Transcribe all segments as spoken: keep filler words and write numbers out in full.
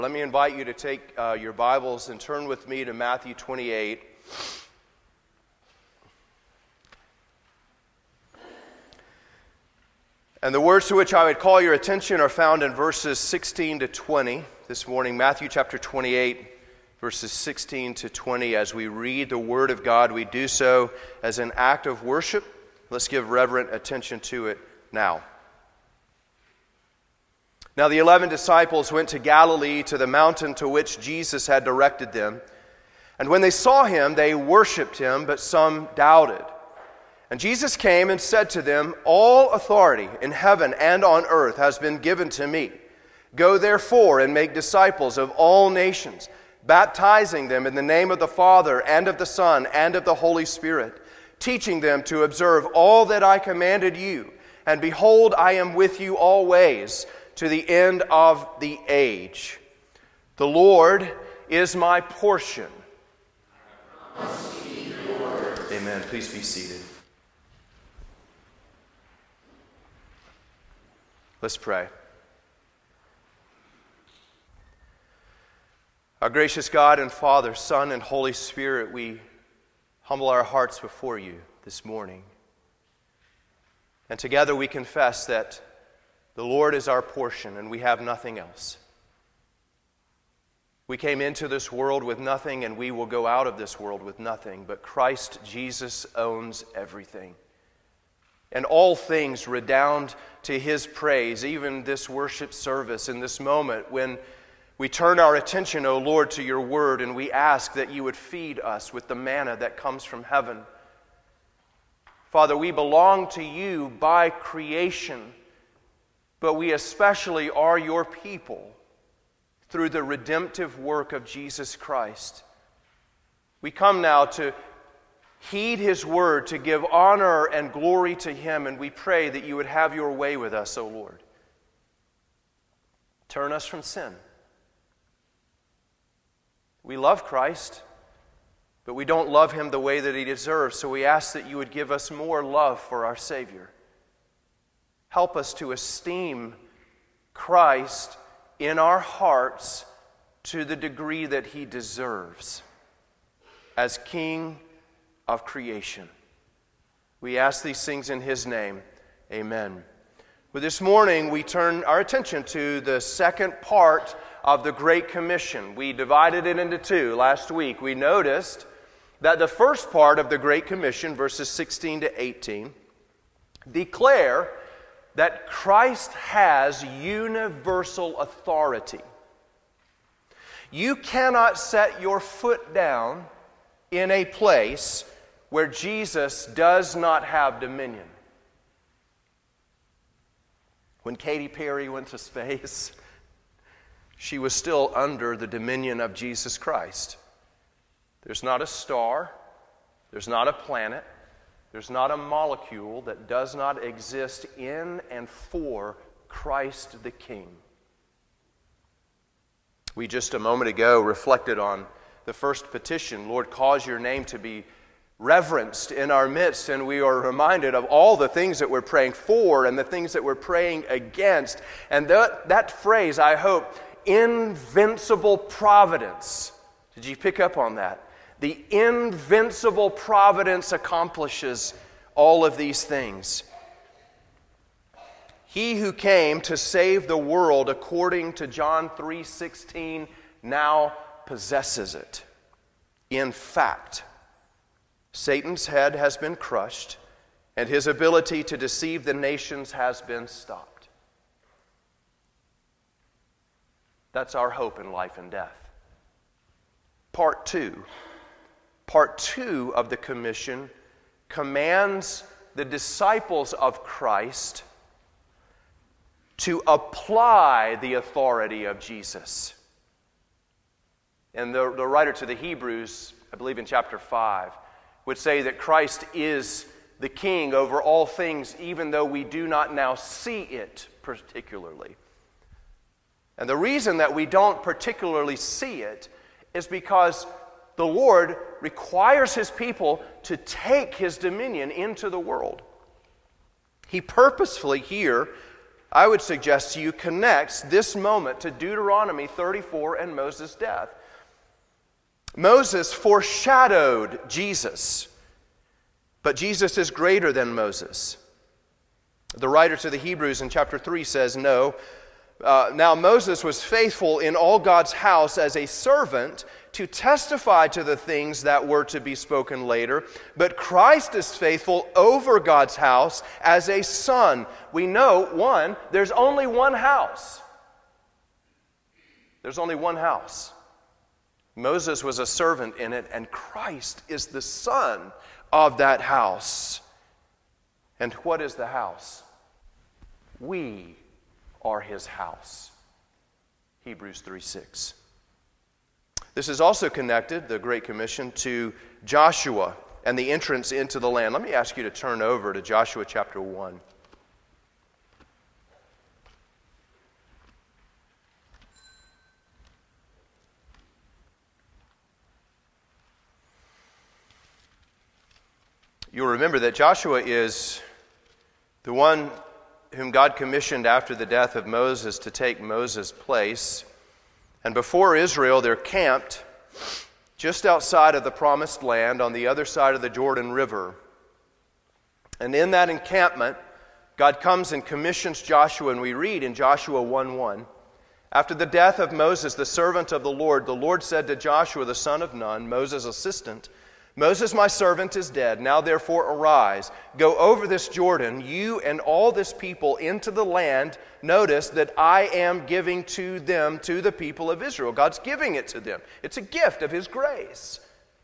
Let me invite you to take uh, your Bibles and turn with me to Matthew twenty-eight. And the words to which I would call your attention are found in verses sixteen to twenty this morning. Matthew chapter twenty-eight, verses sixteen to twenty. As we read the Word of God, we do so as an act of worship. Let's give reverent attention to it now. Now the eleven disciples went to Galilee, to the mountain to which Jesus had directed them. And when they saw him, they worshipped him, but some doubted. And Jesus came and said to them, "All authority in heaven and on earth has been given to me. Go therefore and make disciples of all nations, baptizing them in the name of the Father and of the Son and of the Holy Spirit, teaching them to observe all that I commanded you. And behold, I am with you always, to the end of the age. The Lord is my portion." Amen. Please be seated. Let's pray. Our gracious God and Father, Son, and Holy Spirit, we humble our hearts before you this morning. And together we confess that the Lord is our portion and we have nothing else. We came into this world with nothing and we will go out of this world with nothing, but Christ Jesus owns everything. And all things redound to His praise, even this worship service in this moment when we turn our attention, O Lord, to your word and we ask that you would feed us with the manna that comes from heaven. Father, we belong to you by creation, but we especially are your people through the redemptive work of Jesus Christ. We come now to heed His word, to give honor and glory to Him, and we pray that you would have your way with us, O Lord. Turn us from sin. We love Christ, but we don't love Him the way that He deserves, so we ask that you would give us more love for our Savior. Help us to esteem Christ in our hearts to the degree that He deserves as King of creation. We ask these things in His name. Amen. Well, this morning we turn our attention to the second part of the Great Commission. We divided it into two last week. We noticed that the first part of the Great Commission, verses sixteen to eighteen, declare that Christ has universal authority. You cannot set your foot down in a place where Jesus does not have dominion. When Katy Perry went to space, she was still under the dominion of Jesus Christ. There's not a star, there's not a planet, there's not a molecule that does not exist in and for Christ the King. We just a moment ago reflected on the first petition, Lord, cause your name to be reverenced in our midst, and we are reminded of all the things that we're praying for and the things that we're praying against. And that, that phrase, I hope, invincible providence. Did you pick up on that? The invincible providence accomplishes all of these things. He who came to save the world, according to John three sixteen, now possesses it. In fact, Satan's head has been crushed, and his ability to deceive the nations has been stopped. That's our hope in life and death. Part two. Part two of the commission commands the disciples of Christ to apply the authority of Jesus. And the, the writer to the Hebrews, I believe in chapter five, would say that Christ is the King over all things, even though we do not now see it particularly. And the reason that we don't particularly see it is because the Lord requires His people to take His dominion into the world. He purposefully here I would suggest to you, connects this moment to Deuteronomy thirty-four and Moses' death. Moses foreshadowed Jesus, but Jesus is greater than Moses. The writer to the Hebrews in chapter three says, no, uh, now Moses was faithful in all God's house as a servant to testify to the things that were to be spoken later, but Christ is faithful over God's house as a son. We know, one, there's only one house. There's only one house. Moses was a servant in it, and Christ is the son of that house. And what is the house? We are his house. Hebrews three six. This is also connected, the Great Commission, to Joshua and the entrance into the land. Let me ask you to turn over to Joshua chapter one. You'll remember that Joshua is the one whom God commissioned after the death of Moses to take Moses' place. And before Israel, they're camped just outside of the promised land on the other side of the Jordan River. And in that encampment, God comes and commissions Joshua, and we read in Joshua one one, after the death of Moses, the servant of the Lord, the Lord said to Joshua, the son of Nun, Moses' assistant, Moses, my servant, is dead. Now therefore arise, go over this Jordan, you and all this people, into the land, notice, that I am giving to them, to the people of Israel. God's giving it to them. It's a gift of his grace.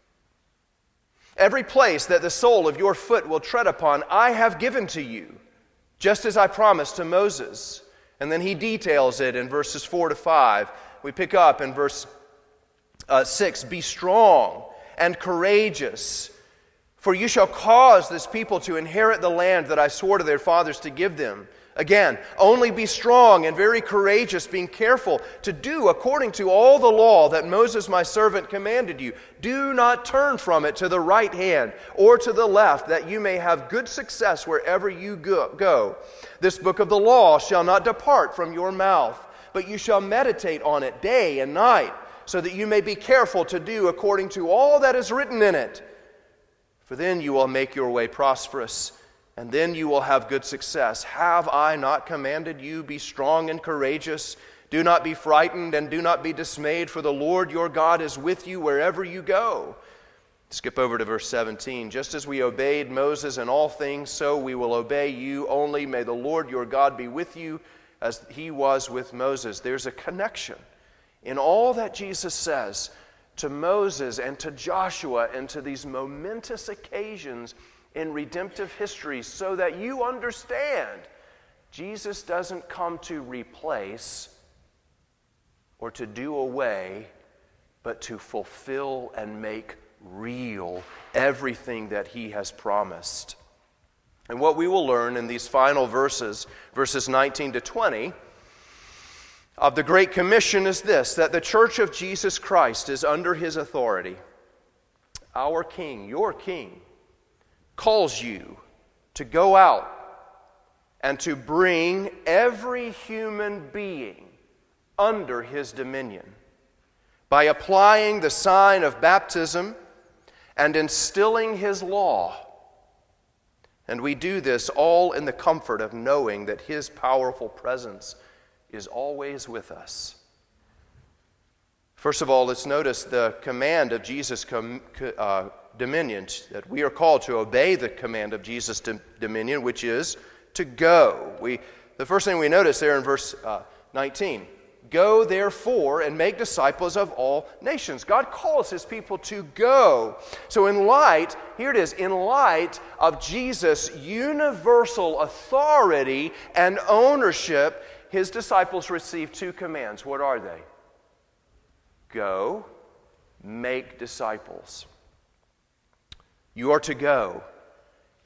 Every place that the sole of your foot will tread upon, I have given to you, just as I promised to Moses. And then he details it in verses four to five. We pick up in verse uh, six, be strong and courageous, for you shall cause this people to inherit the land that I swore to their fathers to give them. Again, only be strong and very courageous, being careful to do according to all the law that Moses my servant commanded you. Do not turn from it to the right hand or to the left, that you may have good success wherever you go. This book of the law shall not depart from your mouth, but you shall meditate on it day and night, so that you may be careful to do according to all that is written in it. For then you will make your way prosperous, and then you will have good success. Have I not commanded you, be strong and courageous? Do not be frightened and do not be dismayed, for the Lord your God is with you wherever you go. Skip over to verse seventeen. Just as we obeyed Moses in all things, so we will obey you only. May the Lord your God be with you as he was with Moses. There's a connection in all that Jesus says to Moses and to Joshua and to these momentous occasions in redemptive history, so that you understand Jesus doesn't come to replace or to do away, but to fulfill and make real everything that he has promised. And what we will learn in these final verses, verses nineteen to twenty, of the Great Commission is this, that the Church of Jesus Christ is under his authority. Our King, your King, calls you to go out and to bring every human being under his dominion by applying the sign of baptism and instilling his law. And we do this all in the comfort of knowing that his powerful presence is always with us. First of all, let's notice the command of Jesus' com- uh, dominion, that we are called to obey the command of Jesus' d- dominion, which is to go. We, the first thing we notice there in verse uh, nineteen, go therefore and make disciples of all nations. God calls his people to go. So in light, here it is, in light of Jesus' universal authority and ownership, his disciples receive two commands. What are they? Go, make disciples. You are to go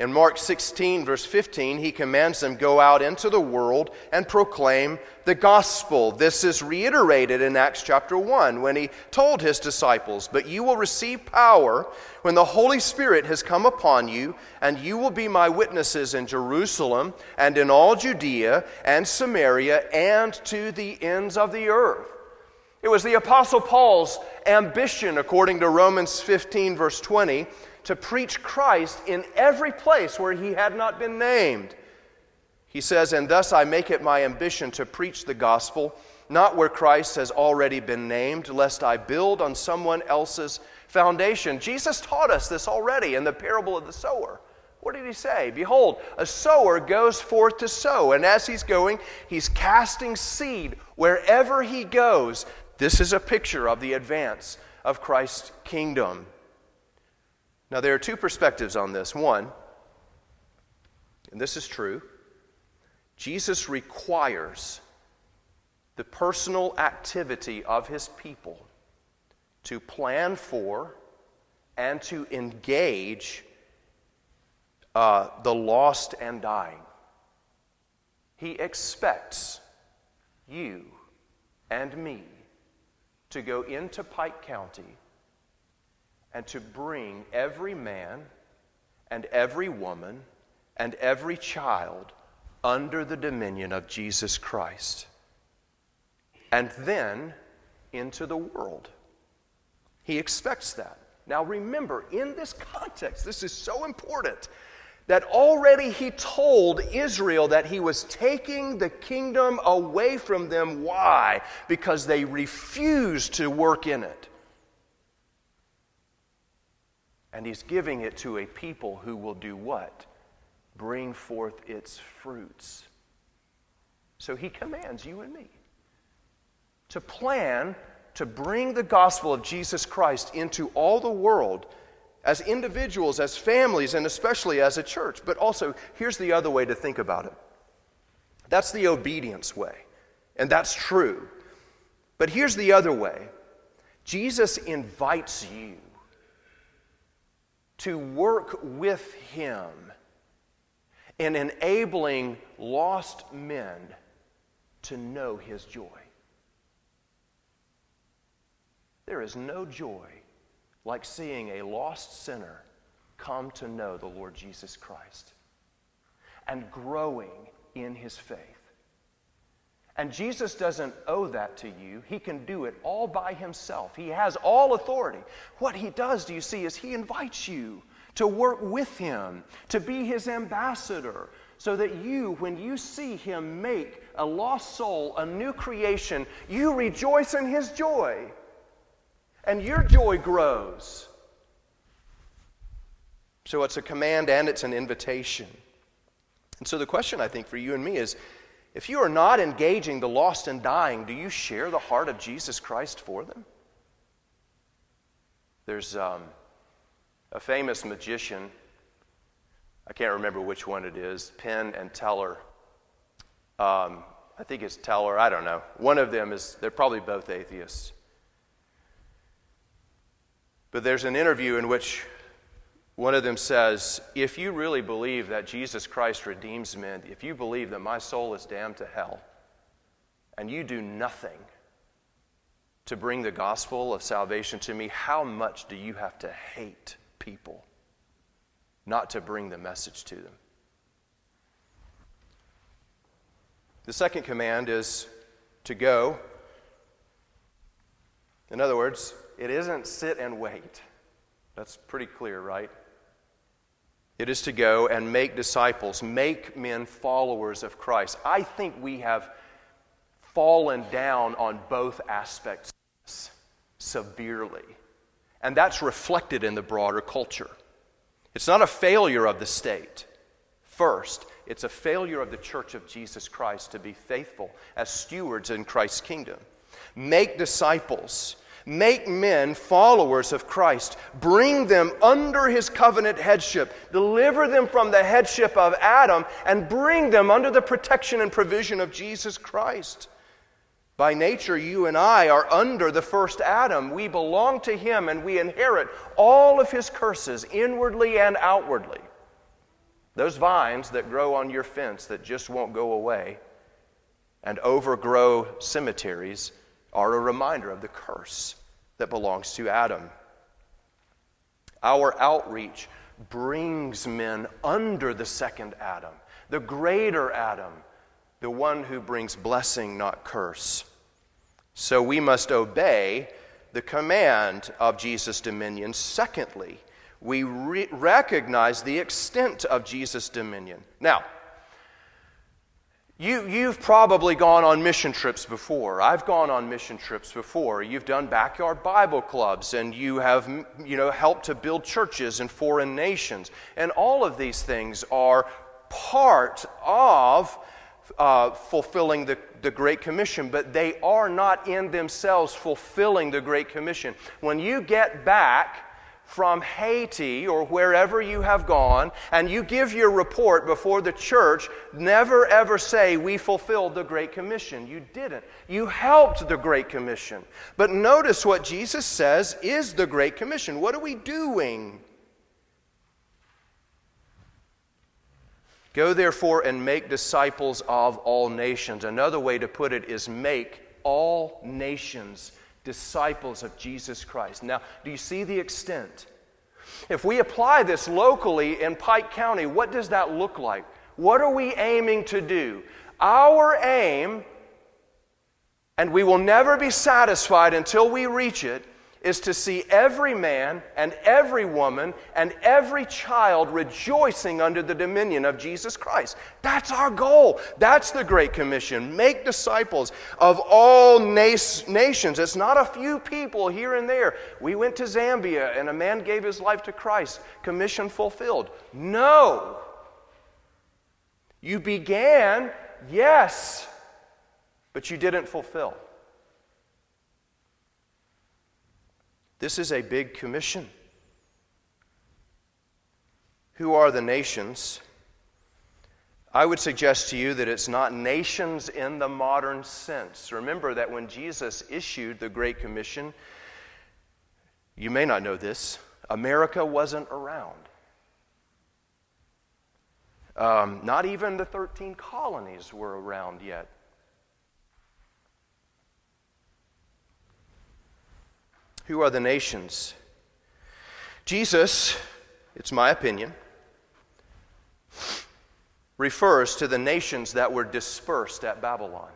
In Mark sixteen, verse fifteen, he commands them, go out into the world and proclaim the gospel. This is reiterated in Acts chapter one when he told his disciples, but you will receive power when the Holy Spirit has come upon you, and you will be my witnesses in Jerusalem and in all Judea and Samaria and to the ends of the earth. It was the Apostle Paul's ambition, according to Romans fifteen, verse twenty, to preach Christ in every place where he had not been named. He says, and thus I make it my ambition to preach the gospel, not where Christ has already been named, lest I build on someone else's foundation. Jesus taught us this already in the parable of the sower. What did he say? Behold, a sower goes forth to sow, and as he's going, he's casting seed wherever he goes. This is a picture of the advance of Christ's kingdom. Now, there are two perspectives on this. One, and this is true, Jesus requires the personal activity of his people to plan for and to engage uh, the lost and dying. He expects you and me to go into Pike County and to bring every man and every woman and every child under the dominion of Jesus Christ, and then into the world. He expects that. Now remember, in this context, this is so important, that already he told Israel that he was taking the kingdom away from them. Why? Because they refused to work in it. And he's giving it to a people who will do what? Bring forth its fruits. So he commands you and me to plan to bring the gospel of Jesus Christ into all the world as individuals, as families, and especially as a church. But also, here's the other way to think about it. That's the obedience way, and that's true. But here's the other way. Jesus invites you to work with him in enabling lost men to know his joy. There is no joy like seeing a lost sinner come to know the Lord Jesus Christ and growing in his faith. And Jesus doesn't owe that to you. He can do it all by himself. He has all authority. What he does, do you see, is he invites you to work with him, to be his ambassador, so that you, when you see him make a lost soul a new creation, you rejoice in his joy. And your joy grows. So it's a command and it's an invitation. And so the question, I think, for you and me is, if you are not engaging the lost and dying, do you share the heart of Jesus Christ for them? There's um, a famous magician, I can't remember which one it is, Penn and Teller. Um, I think it's Teller, I don't know. One of them is, they're probably both atheists. But there's an interview in which one of them says, if you really believe that Jesus Christ redeems men, if you believe that my soul is damned to hell, and you do nothing to bring the gospel of salvation to me, how much do you have to hate people not to bring the message to them? The second command is to go. In other words, it isn't sit and wait. That's pretty clear, right? It is to go and make disciples, make men followers of Christ. I think we have fallen down on both aspects of this severely. And that's reflected in the broader culture. It's not a failure of the state. First, it's a failure of the Church of Jesus Christ to be faithful as stewards in Christ's kingdom. Make disciples. Make men followers of Christ. Bring them under his covenant headship. Deliver them from the headship of Adam and bring them under the protection and provision of Jesus Christ. By nature, you and I are under the first Adam. We belong to him and we inherit all of his curses inwardly and outwardly. Those vines that grow on your fence that just won't go away and overgrow cemeteries are a reminder of the curse that belongs to Adam. Our outreach brings men under the second Adam, the greater Adam, the one who brings blessing, not curse. So we must obey the command of Jesus' dominion. Secondly, we re- recognize the extent of Jesus' dominion. Now, you, you've probably gone on mission trips before. I've gone on mission trips before. You've done backyard Bible clubs, and you have, you know, helped to build churches in foreign nations. And all of these things are part of uh, fulfilling the, the Great Commission, but they are not in themselves fulfilling the Great Commission. When you get back from Haiti or wherever you have gone, and you give your report before the church, never ever say, we fulfilled the Great Commission. You didn't. You helped the Great Commission. But notice what Jesus says is the Great Commission. What are we doing? Go therefore and make disciples of all nations. Another way to put it is make all nations disciples of Jesus Christ. Now, do you see the extent? If we apply this locally in Pike County, what does that look like? What are we aiming to do? Our aim, and we will never be satisfied until we reach it, is to see every man and every woman and every child rejoicing under the dominion of Jesus Christ. That's our goal. That's the Great Commission. Make disciples of all nas- nations. It's not a few people here and there. We went to Zambia and a man gave his life to Christ. Commission fulfilled. No. You began, yes, but you didn't fulfill. This is a big commission. Who are the nations? I would suggest to you that it's not nations in the modern sense. Remember that when Jesus issued the Great Commission, you may not know this, America wasn't around. Um, not even the thirteen colonies were around yet. Who are the nations? Jesus, it's my opinion, refers to the nations that were dispersed at Babylon.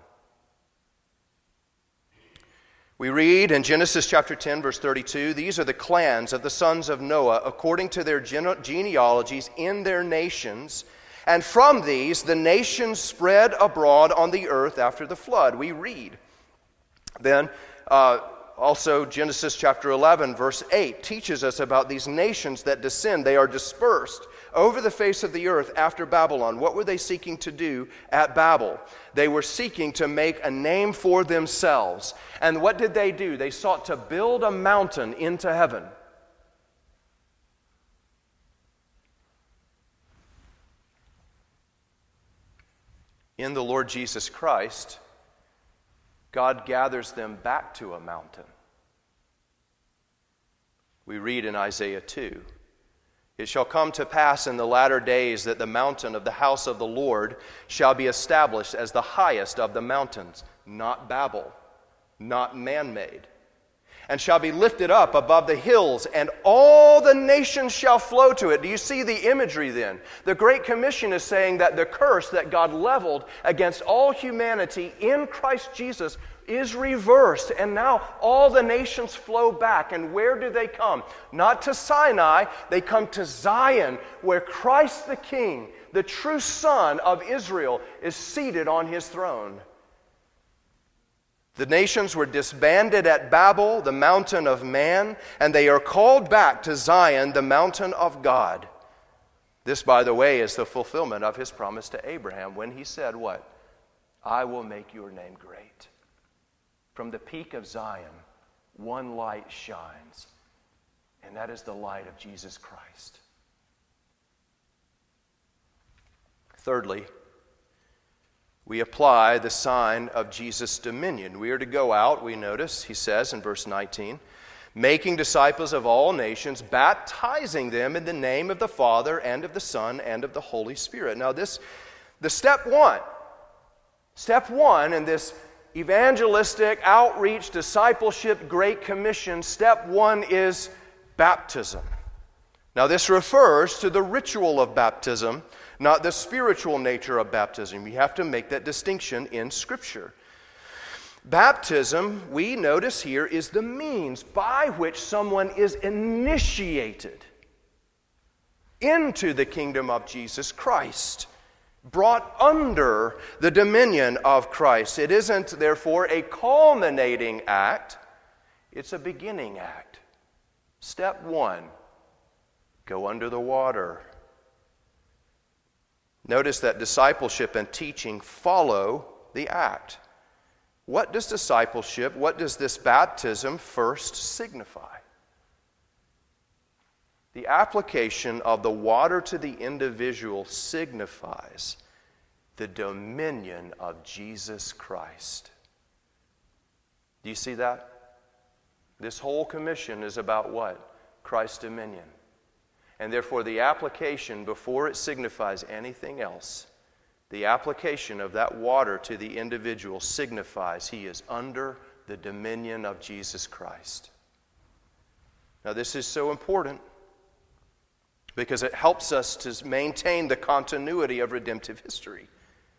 We read in Genesis chapter ten, verse thirty-two, these are the clans of the sons of Noah according to their gene- genealogies in their nations, and from these the nations spread abroad on the earth after the flood. We read. Then, uh, Also, Genesis chapter eleven, verse eight, teaches us about these nations that descend. They are dispersed over the face of the earth after Babylon. What were they seeking to do at Babel? They were seeking to make a name for themselves. And what did they do? They sought to build a mountain into heaven. In the Lord Jesus Christ, God gathers them back to a mountain. We read in Isaiah two, it shall come to pass in the latter days that the mountain of the house of the Lord shall be established as the highest of the mountains, not Babel, not man-made, and shall be lifted up above the hills, and all the nations shall flow to it. Do you see the imagery then? The Great Commission is saying that the curse that God leveled against all humanity in Christ Jesus is reversed, and now all the nations flow back. And where do they come? Not to Sinai, they come to Zion, where Christ the King, the true Son of Israel, is seated on his throne. The nations were disbanded at Babel, the mountain of man, and they are called back to Zion, the mountain of God. This, by the way, is the fulfillment of his promise to Abraham when he said what? I will make your name great. From the peak of Zion, one light shines, and that is the light of Jesus Christ. Thirdly, we apply the sign of Jesus' dominion. We are to go out, we notice, he says in verse nineteen, making disciples of all nations, baptizing them in the name of the Father and of the Son and of the Holy Spirit. Now this, the step one, step one in this evangelistic, outreach, discipleship, Great Commission, step one is baptism. Now this refers to the ritual of baptism, not the spiritual nature of baptism. You have to make that distinction in Scripture. Baptism, we notice here, is the means by which someone is initiated into the kingdom of Jesus Christ, brought under the dominion of Christ. It isn't, therefore, a culminating act, it's a beginning act. Step one, go under the water. Notice that discipleship and teaching follow the act. What does discipleship, what does this baptism first signify? The application of the water to the individual signifies the dominion of Jesus Christ. Do you see that? This whole commission is about what? Christ's dominion. And therefore the application, before it signifies anything else, the application of that water to the individual signifies he is under the dominion of Jesus Christ. Now this is so important because it helps us to maintain the continuity of redemptive history.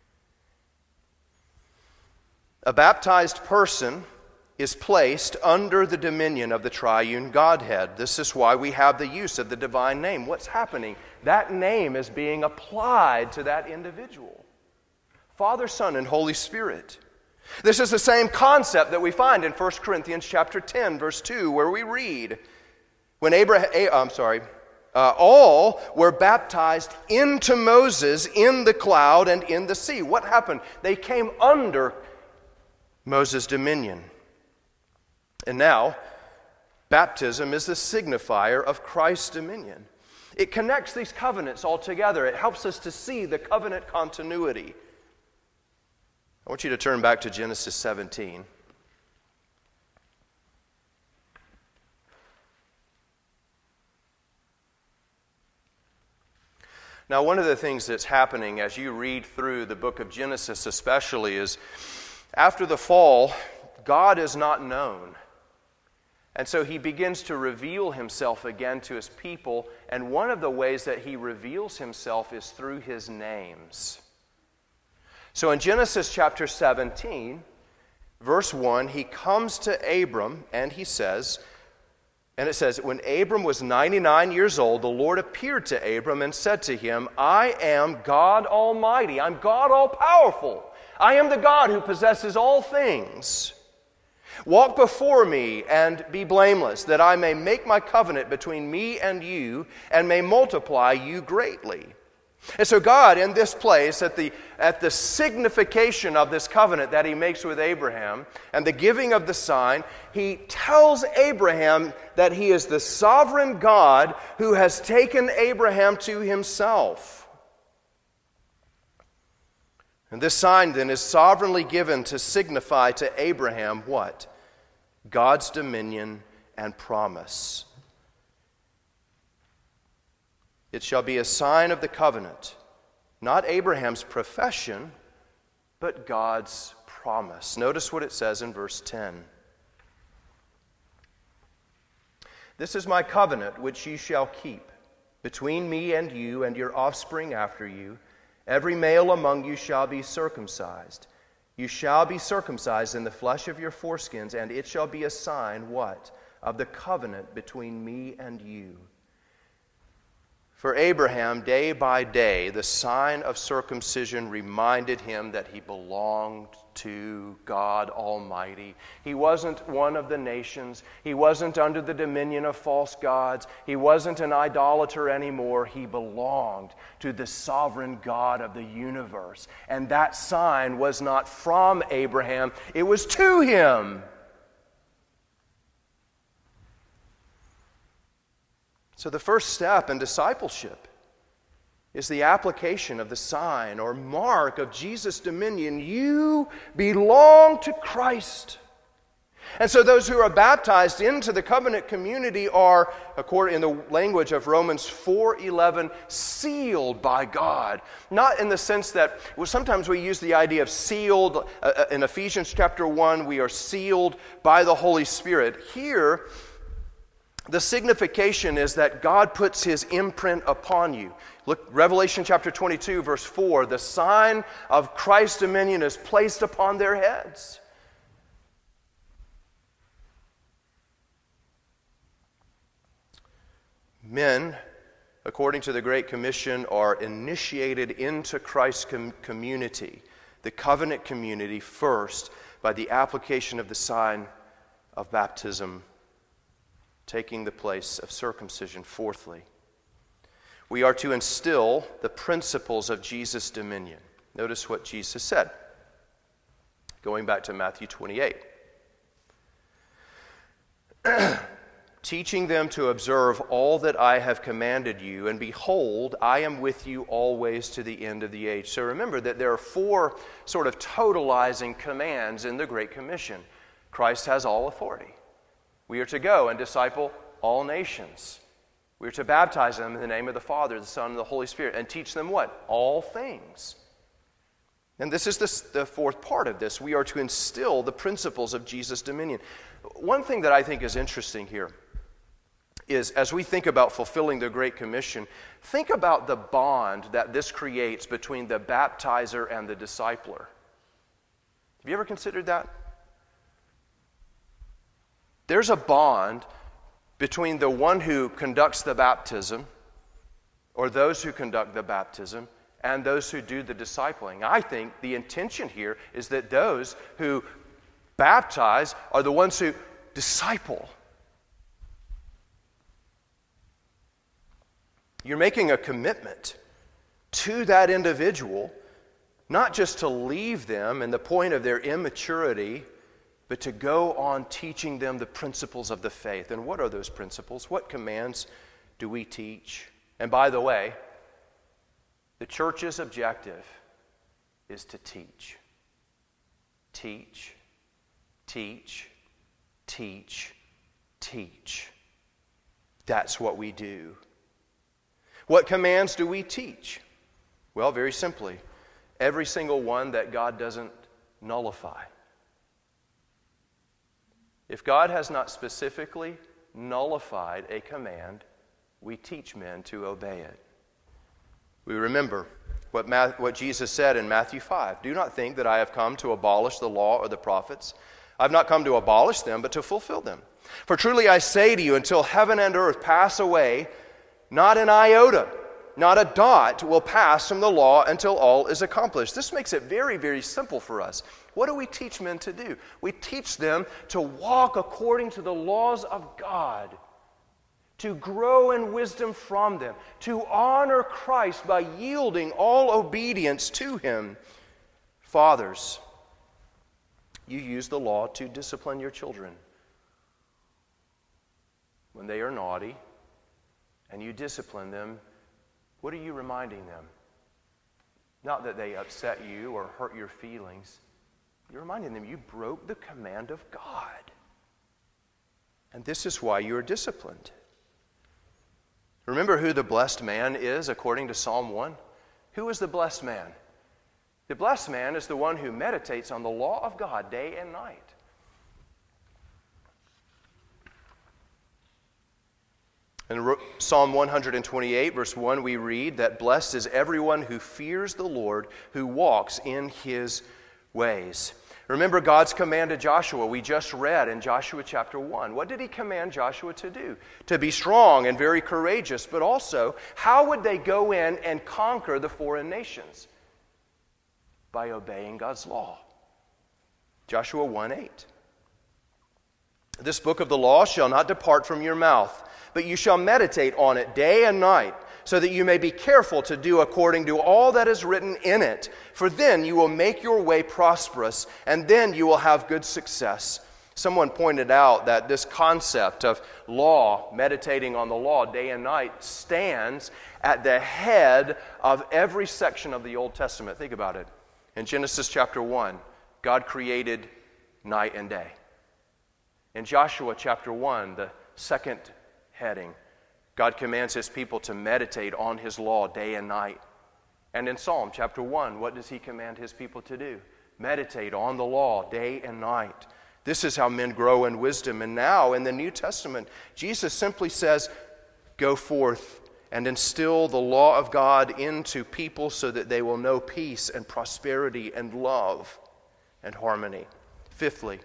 A baptized person is placed under the dominion of the triune Godhead. This is why we have the use of the divine name. What's happening? That name is being applied to that individual. Father, Son, and Holy Spirit. This is the same concept that we find in First Corinthians chapter ten, verse two, where we read, when Abraham, I'm sorry, uh, all were baptized into Moses in the cloud and in the sea. What happened? They came under Moses' dominion. And now, baptism is the signifier of Christ's dominion. It connects these covenants all together. It helps us to see the covenant continuity. I want you to turn back to Genesis seventeen. Now, one of the things that's happening as you read through the book of Genesis especially is after the fall, God is not known. And so he begins to reveal himself again to his people, and one of the ways that he reveals himself is through his names. So in Genesis chapter seventeen, verse one, he comes to Abram and he says, and it says, when Abram was ninety-nine years old, the Lord appeared to Abram and said to him, I am God Almighty. I'm God all-powerful. I am the God who possesses all things. Walk before me and be blameless, that I may make my covenant between me and you and may multiply you greatly. And so God, in this place, at the, at the signification of this covenant that he makes with Abraham and the giving of the sign, he tells Abraham that he is the sovereign God who has taken Abraham to himself. And this sign then is sovereignly given to signify to Abraham what? God's dominion and promise. It shall be a sign of the covenant, not Abraham's profession, but God's promise. Notice what it says in verse ten. This is my covenant which ye shall keep between me and you and your offspring after you. Every male among you shall be circumcised. You shall be circumcised in the flesh of your foreskins, and it shall be a sign, what? Of the covenant between me and you. For Abraham, day by day, the sign of circumcision reminded him that he belonged to God Almighty. He wasn't one of the nations. He wasn't under the dominion of false gods. He wasn't an idolater anymore. He belonged to the sovereign God of the universe. And that sign was not from Abraham, it was to him. So the first step in discipleship is the application of the sign or mark of Jesus' dominion. You belong to Christ. And so those who are baptized into the covenant community are, according in the language of Romans four eleven, sealed by God. Not in the sense that, well, sometimes we use the idea of sealed. Uh, in Ephesians chapter one, we are sealed by the Holy Spirit. Here, the signification is that God puts His imprint upon you. Look, Revelation chapter twenty-two, verse four, the sign of Christ's dominion is placed upon their heads. Men, according to the Great Commission, are initiated into Christ's com- community, the covenant community, first by the application of the sign of baptism, taking the place of circumcision. Fourthly, we are to instill the principles of Jesus' dominion. Notice what Jesus said, going back to Matthew twenty-eight. Teaching them to observe all that I have commanded you, and behold, I am with you always to the end of the age. So remember that there are four sort of totalizing commands in the Great Commission. Christ has all authority. We are to go and disciple all nations. We are to baptize them in the name of the Father, the Son, and the Holy Spirit, and teach them what? All things. And this is the, the fourth part of this. We are to instill the principles of Jesus' dominion. One thing that I think is interesting here is, as we think about fulfilling the Great Commission, think about the bond that this creates between the baptizer and the discipler. Have you ever considered that? There's a bond between the one who conducts the baptism, or those who conduct the baptism, and those who do the discipling. I think the intention here is that those who baptize are the ones who disciple. You're making a commitment to that individual, not just to leave them in the point of their immaturity, but to go on teaching them the principles of the faith. And what are those principles? What commands do we teach? And by the way, the church's objective is to teach. Teach, teach, teach, teach. That's what we do. What commands do we teach? Well, very simply, every single one that God doesn't nullify. If God has not specifically nullified a command, we teach men to obey it. We remember what, Ma- what Jesus said in Matthew five. Do not think that I have come to abolish the law or the prophets. I have not come to abolish them, but to fulfill them. For truly I say to you, until heaven and earth pass away, not an iota, not a dot will pass from the law until all is accomplished. This makes it very, very simple for us. What do we teach men to do? We teach them to walk according to the laws of God, to grow in wisdom from them, to honor Christ by yielding all obedience to Him. Fathers, you use the law to discipline your children when they are naughty, and you discipline them. What are you reminding them? Not that they upset you or hurt your feelings. You're reminding them you broke the command of God. And this is why you are disciplined. Remember who the blessed man is according to Psalm one? Who is the blessed man? The blessed man is the one who meditates on the law of God day and night. In Psalm one twenty-eight, verse one, we read that blessed is everyone who fears the Lord, who walks in His ways. Remember God's command to Joshua. We just read in Joshua chapter one. What did He command Joshua to do? To be strong and very courageous, but also, how would they go in and conquer the foreign nations? By obeying God's law. Joshua one eight. This book of the law shall not depart from your mouth, but you shall meditate on it day and night, so that you may be careful to do according to all that is written in it. For then you will make your way prosperous, and then you will have good success. Someone pointed out that this concept of law, meditating on the law day and night, stands at the head of every section of the Old Testament. Think about it. In Genesis chapter one, God created night and day. In Joshua chapter one, the second heading, God commands his people to meditate on his law day and night. And in Psalm chapter one, what does he command his people to do? Meditate on the law day and night. This is how men grow in wisdom. And now in the New Testament, Jesus simply says, go forth and instill the law of God into people so that they will know peace and prosperity and love and harmony. Fifthly,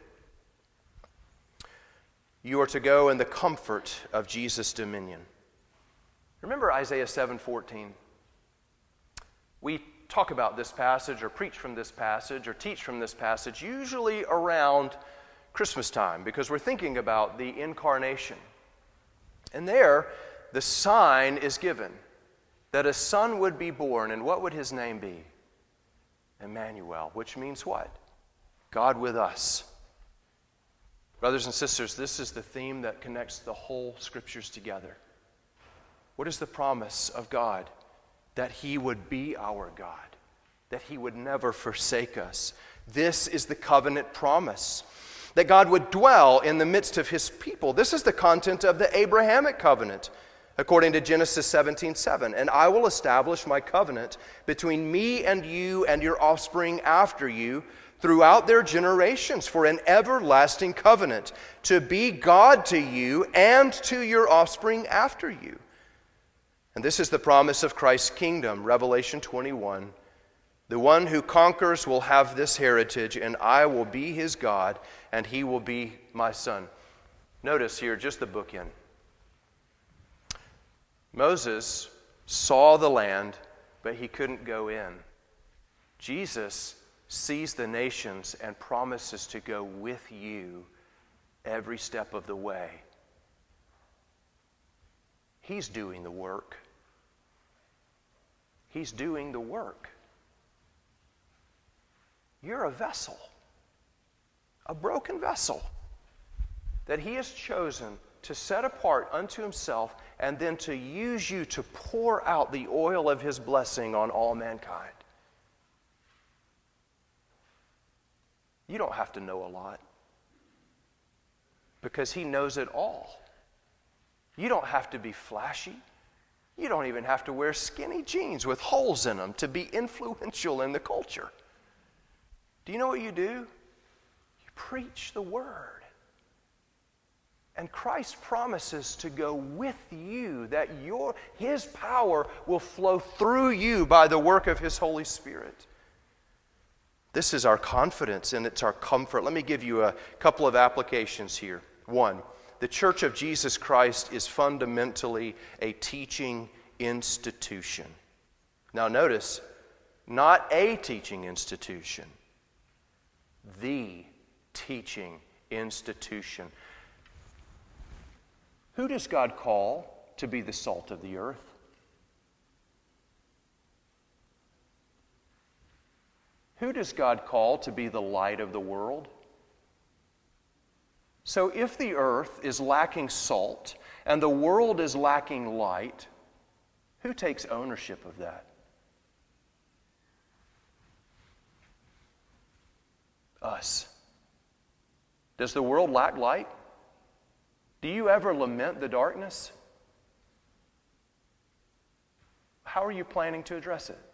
you are to go in the comfort of Jesus' dominion. Remember Isaiah seven fourteen? We talk about this passage or preach from this passage or teach from this passage usually around Christmas time because we're thinking about the incarnation. And there, the sign is given that a son would be born, and what would his name be? Emmanuel, which means what? God with us. Brothers and sisters, this is the theme that connects the whole Scriptures together. What is the promise of God? That he would be our God, that he would never forsake us. This is the covenant promise, that God would dwell in the midst of his people. This is the content of the Abrahamic covenant, according to Genesis seventeen seven. And I will establish my covenant between me and you and your offspring after you throughout their generations for an everlasting covenant, to be God to you and to your offspring after you. And this is the promise of Christ's kingdom, Revelation twenty-one. The one who conquers will have this heritage, and I will be his God, and he will be my son. Notice here just the bookend. Moses saw the land, but he couldn't go in. Jesus sees the nations and promises to go with you every step of the way. He's doing the work. He's doing the work. You're a vessel, a broken vessel that he has chosen to set apart unto himself and then to use you to pour out the oil of his blessing on all mankind. You don't have to know a lot because he knows it all. You don't have to be flashy. You don't even have to wear skinny jeans with holes in them to be influential in the culture. Do you know what you do? You preach the word. And Christ promises to go with you, that your his power will flow through you by the work of his Holy Spirit. This is our confidence and it's our comfort. Let me give you a couple of applications here. One, the Church of Jesus Christ is fundamentally a teaching institution. Now notice, not a teaching institution, the teaching institution. Who does God call to be the salt of the earth? Who does God call to be the light of the world? So if the earth is lacking salt and the world is lacking light, who takes ownership of that? Us. Does the world lack light? Do you ever lament the darkness? How are you planning to address it?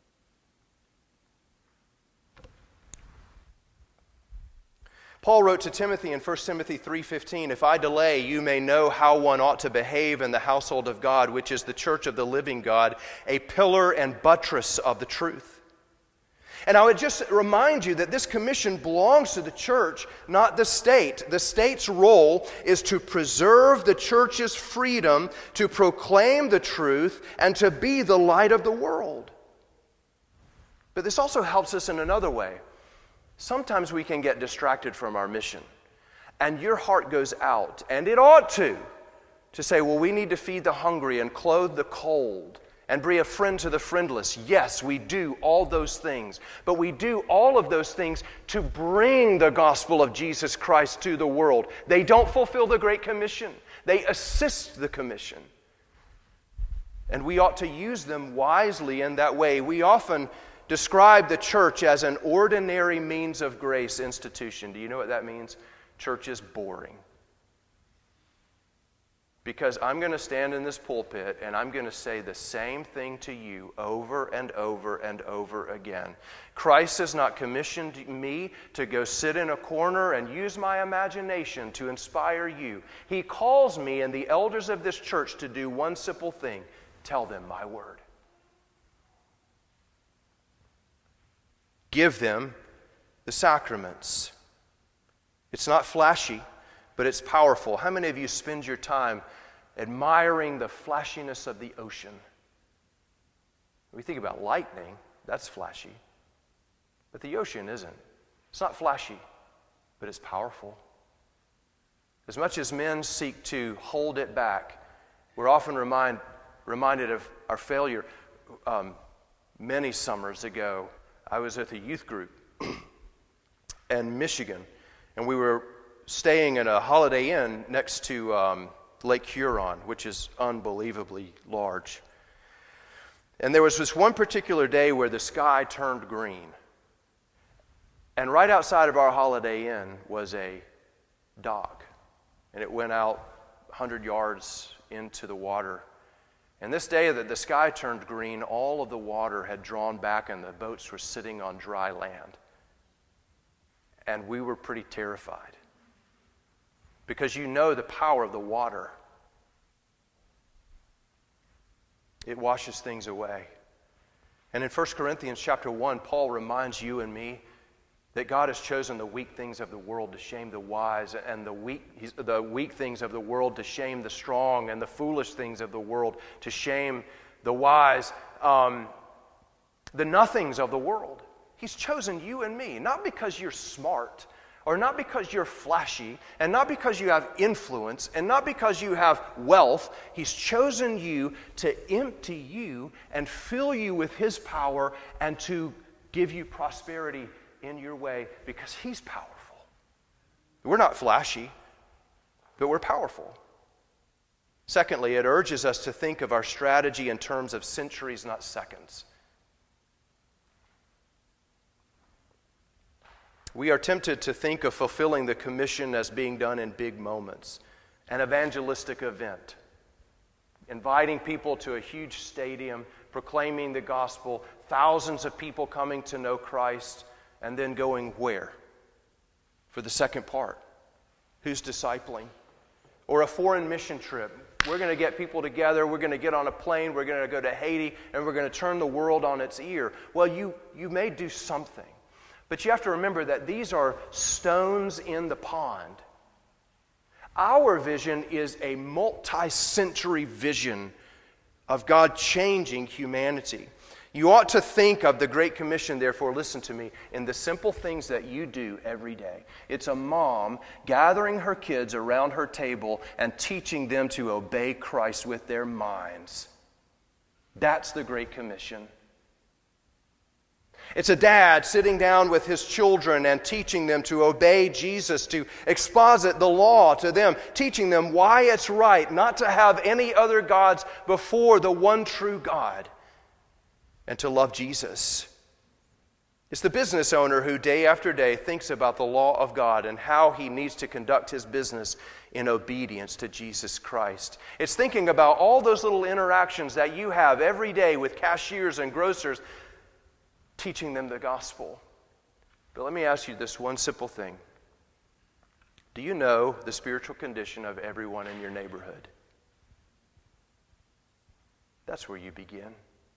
Paul wrote to Timothy in First Timothy three fifteen, "If I delay, you may know how one ought to behave in the household of God, which is the church of the living God, a pillar and buttress of the truth." And I would just remind you that this commission belongs to the church, not the state. The state's role is to preserve the church's freedom to proclaim the truth and to be the light of the world. But this also helps us in another way. Sometimes we can get distracted from our mission, and your heart goes out, and it ought to, to say, well, we need to feed the hungry and clothe the cold and be a friend to the friendless. Yes, we do all those things, but we do all of those things to bring the gospel of Jesus Christ to the world. They don't fulfill the Great Commission. They assist the commission. And we ought to use them wisely in that way. We often describe the church as an ordinary means of grace institution. Do you know what that means? Church is boring. Because I'm going to stand in this pulpit and I'm going to say the same thing to you over and over and over again. Christ has not commissioned me to go sit in a corner and use my imagination to inspire you. He calls me and the elders of this church to do one simple thing: tell them my word. Give them the sacraments. It's not flashy, but it's powerful. How many of you spend your time admiring the flashiness of the ocean? When we think about lightning, that's flashy. But the ocean isn't. It's not flashy, but it's powerful. As much as men seek to hold it back, we're often remind, reminded of our failure. Um, many summers ago, I was at a youth group in Michigan, and we were staying in a Holiday Inn next to um, Lake Huron, which is unbelievably large. And there was this one particular day where the sky turned green. And right outside of our Holiday Inn was a dock. And it went out one hundred yards into the water. And this day that the sky turned green, all of the water had drawn back and the boats were sitting on dry land. And we were pretty terrified. Because you know the power of the water. It washes things away. And in First Corinthians chapter one, Paul reminds you and me that God has chosen the weak things of the world to shame the wise, and the weak, the weak things of the world to shame the strong, and the foolish things of the world to shame the wise, um, the nothings of the world. He's chosen you and me, not because you're smart, or not because you're flashy, and not because you have influence, and not because you have wealth. He's chosen you to empty you and fill you with His power and to give you prosperity in your way because He's powerful. We're not flashy, but we're powerful. Secondly, it urges us to think of our strategy in terms of centuries, not seconds. We are tempted to think of fulfilling the commission as being done in big moments, an evangelistic event, inviting people to a huge stadium, proclaiming the gospel, thousands of people coming to know Christ, and then going where? For the second part. Who's discipling? Or a foreign mission trip. We're going to get people together, we're going to get on a plane, we're going to go to Haiti, and we're going to turn the world on its ear. Well, you, you may do something. But you have to remember that these are stones in the pond. Our vision is a multi-century vision of God changing humanity. You ought to think of the Great Commission, therefore, listen to me, in the simple things that you do every day. It's a mom gathering her kids around her table and teaching them to obey Christ with their minds. That's the Great Commission. It's a dad sitting down with his children and teaching them to obey Jesus, to exposit the law to them, teaching them why it's right not to have any other gods before the one true God, and to love Jesus. It's the business owner who day after day thinks about the law of God and how he needs to conduct his business in obedience to Jesus Christ. It's thinking about all those little interactions that you have every day with cashiers and grocers, teaching them the gospel. But let me ask you this one simple thing. Do you know the spiritual condition of everyone in your neighborhood? That's where you begin.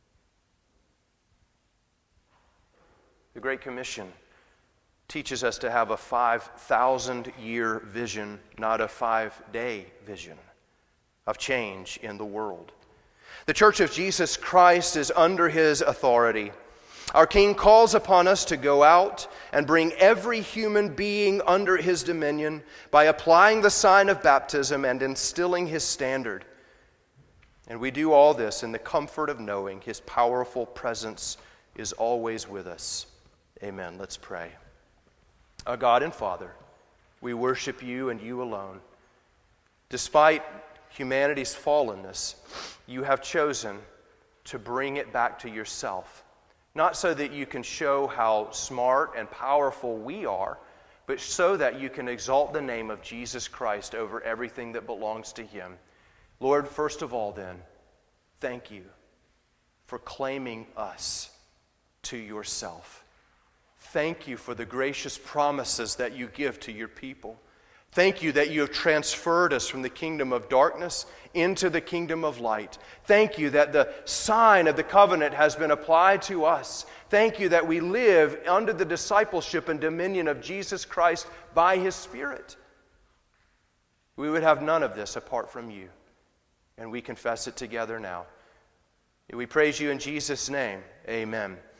The Great Commission teaches us to have a five thousand year vision, not a five-day vision of change in the world. The Church of Jesus Christ is under His authority. Our King calls upon us to go out and bring every human being under His dominion by applying the sign of baptism and instilling His standard. And we do all this in the comfort of knowing His powerful presence is always with us. Amen. Let's pray. Our God and Father, we worship You and You alone. Despite humanity's fallenness, You have chosen to bring it back to Yourself. Not so that You can show how smart and powerful we are, but so that You can exalt the name of Jesus Christ over everything that belongs to Him. Lord, first of all then, thank you for claiming us to yourself. Thank you for the gracious promises that you give to your people. Thank you that you have transferred us from the kingdom of darkness into the kingdom of light. Thank you that the sign of the covenant has been applied to us. Thank you that we live under the discipleship and dominion of Jesus Christ by His Spirit. We would have none of this apart from you, and we confess it together now. We praise you in Jesus' name. Amen.